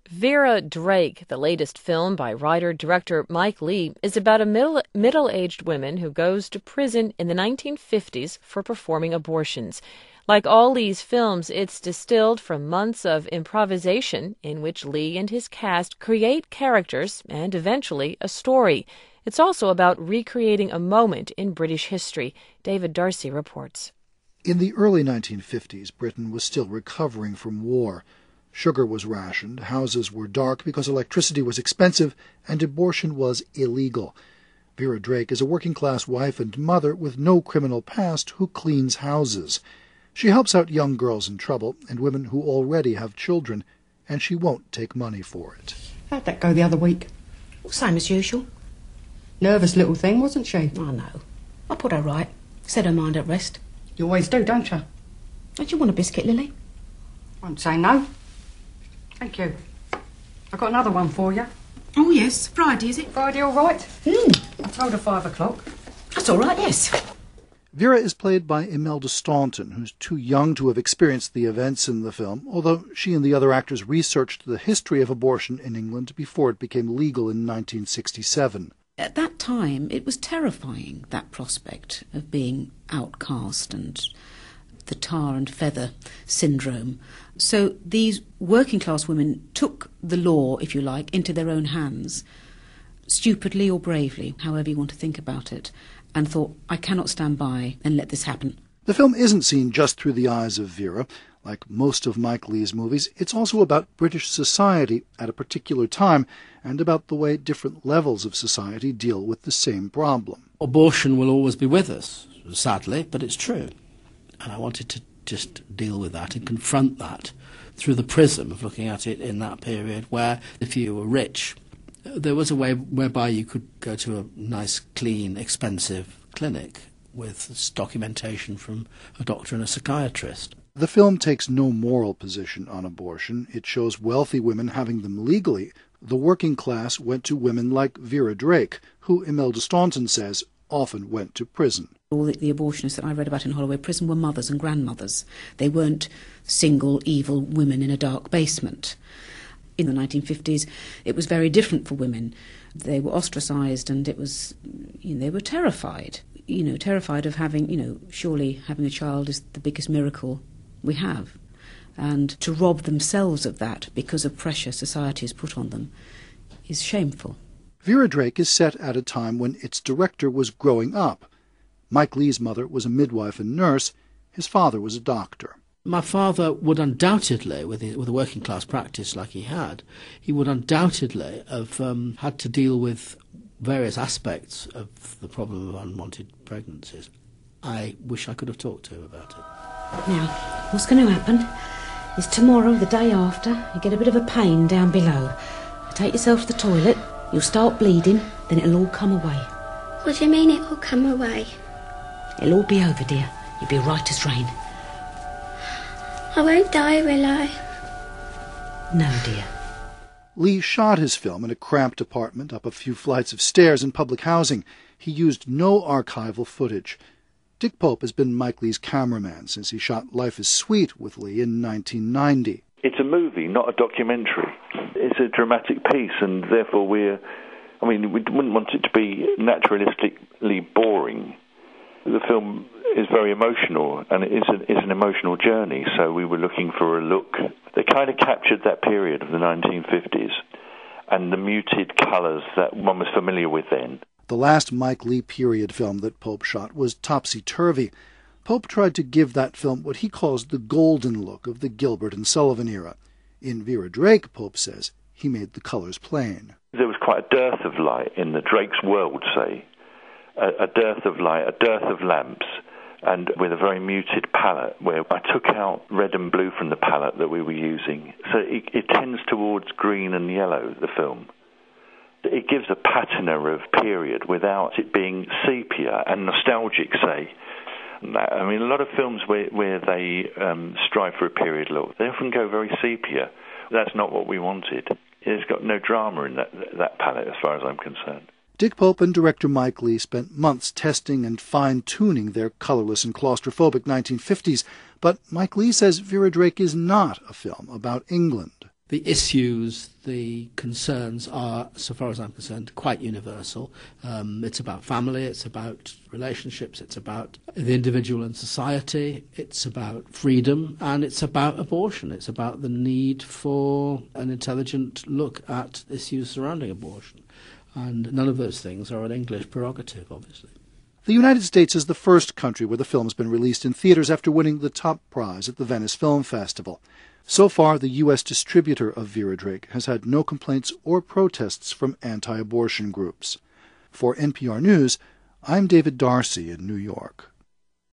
Vera Drake, the latest film by writer-director Mike Leigh, is about a middle-aged woman who goes to prison in the 1950s for performing abortions. Like all Leigh's films, it's distilled from months of improvisation in which Leigh and his cast create characters and eventually a story. It's also about recreating a moment in British history. David Darcy reports. In the early 1950s, Britain was still recovering from war. Sugar was rationed, houses were dark because electricity was expensive, and abortion was illegal. Vera Drake is a working-class wife and mother with no criminal past who cleans houses. She helps out young girls in trouble and women who already have children, and she won't take money for it. How'd that go the other week? Same as usual. Nervous little thing, wasn't she? I know. I put her right. Set her mind at rest. You always do, don't you? Don't you want a biscuit, Lily? I won't say no. Thank you. I've got another one for you. Oh, yes. Friday, is it? Friday all right? I told her 5 o'clock. That's all right, yes. Vera is played by Imelda Staunton, who's too young to have experienced the events in the film, although she and the other actors researched the history of abortion in England before it became legal in 1967. At that time, it was terrifying, that prospect of being outcast and the tar and feather syndrome. So these working-class women took the law, if you like, into their own hands, stupidly or bravely, however you want to think about it, and thought, I cannot stand by and let this happen. The film isn't seen just through the eyes of Vera. Like most of Mike Leigh's movies, it's also about British society at a particular time and about the way different levels of society deal with the same problem. Abortion will always be with us, sadly, but it's true. And I wanted to just deal with that and confront that through the prism of looking at it in that period where, if you were rich, there was a way whereby you could go to a nice, clean, expensive clinic with documentation from a doctor and a psychiatrist. The film takes no moral position on abortion. It shows wealthy women having them legally. The working class went to women like Vera Drake, who Imelda Staunton says often went to prison. All the abortionists that I read about in Holloway Prison were mothers and grandmothers. They weren't single, evil women in a dark basement. In the 1950s, it was very different for women. They were ostracised and it was, they were terrified. Terrified of having, surely having a child is the biggest miracle we have. And to rob themselves of that because of pressure society has put on them is shameful. Vera Drake is set at a time when its director was growing up. Mike Leigh's mother was a midwife and nurse. His father was a doctor. My father would undoubtedly, with a working class practice like he had, he would undoubtedly have had to deal with various aspects of the problem of unwanted pregnancies. I wish I could have talked to him about it. Now, what's going to happen is tomorrow, the day after, you get a bit of a pain down below. You take yourself to the toilet, you'll start bleeding, then it'll all come away. What do you mean it will come away? It'll all be over, dear. You'll be right as rain. I won't die, will I? No, dear. Leigh shot his film in a cramped apartment up a few flights of stairs in public housing. He used no archival footage. Dick Pope has been Mike Leigh's cameraman since he shot Life is Sweet with Leigh in 1990. It's a movie, not a documentary. It's a dramatic piece, and therefore we wouldn't want it to be naturalistically boring. The film is very emotional, and it is an emotional journey, so we were looking for a look that kind of captured that period of the 1950s and the muted colours that one was familiar with then. The last Mike Leigh period film that Pope shot was Topsy Turvy. Pope tried to give that film what he calls the golden look of the Gilbert and Sullivan era. In Vera Drake, Pope says, he made the colours plain. There was quite a dearth of light in the Drake's world, say. A dearth of light, a dearth of lamps, and with a very muted palette where I took out red and blue from the palette that we were using. So it tends towards green and yellow, the film. It gives a patina of period without it being sepia and nostalgic, say. I mean, a lot of films where they strive for a period look, they often go very sepia. That's not what we wanted. It's got no drama in that palette as far as I'm concerned. Dick Pope and director Mike Leigh spent months testing and fine-tuning their colourless and claustrophobic 1950s, but Mike Leigh says Vera Drake is not a film about England. The issues, the concerns are, so far as I'm concerned, quite universal. It's about family, it's about relationships, it's about the individual and society, it's about freedom, and it's about abortion. It's about the need for an intelligent look at issues surrounding abortion. And none of those things are an English prerogative, obviously. The United States is the first country where the film's been released in theaters after winning the top prize at the Venice Film Festival. So far, the U.S. distributor of Vera Drake has had no complaints or protests from anti-abortion groups. For NPR News, I'm David Darcy in New York.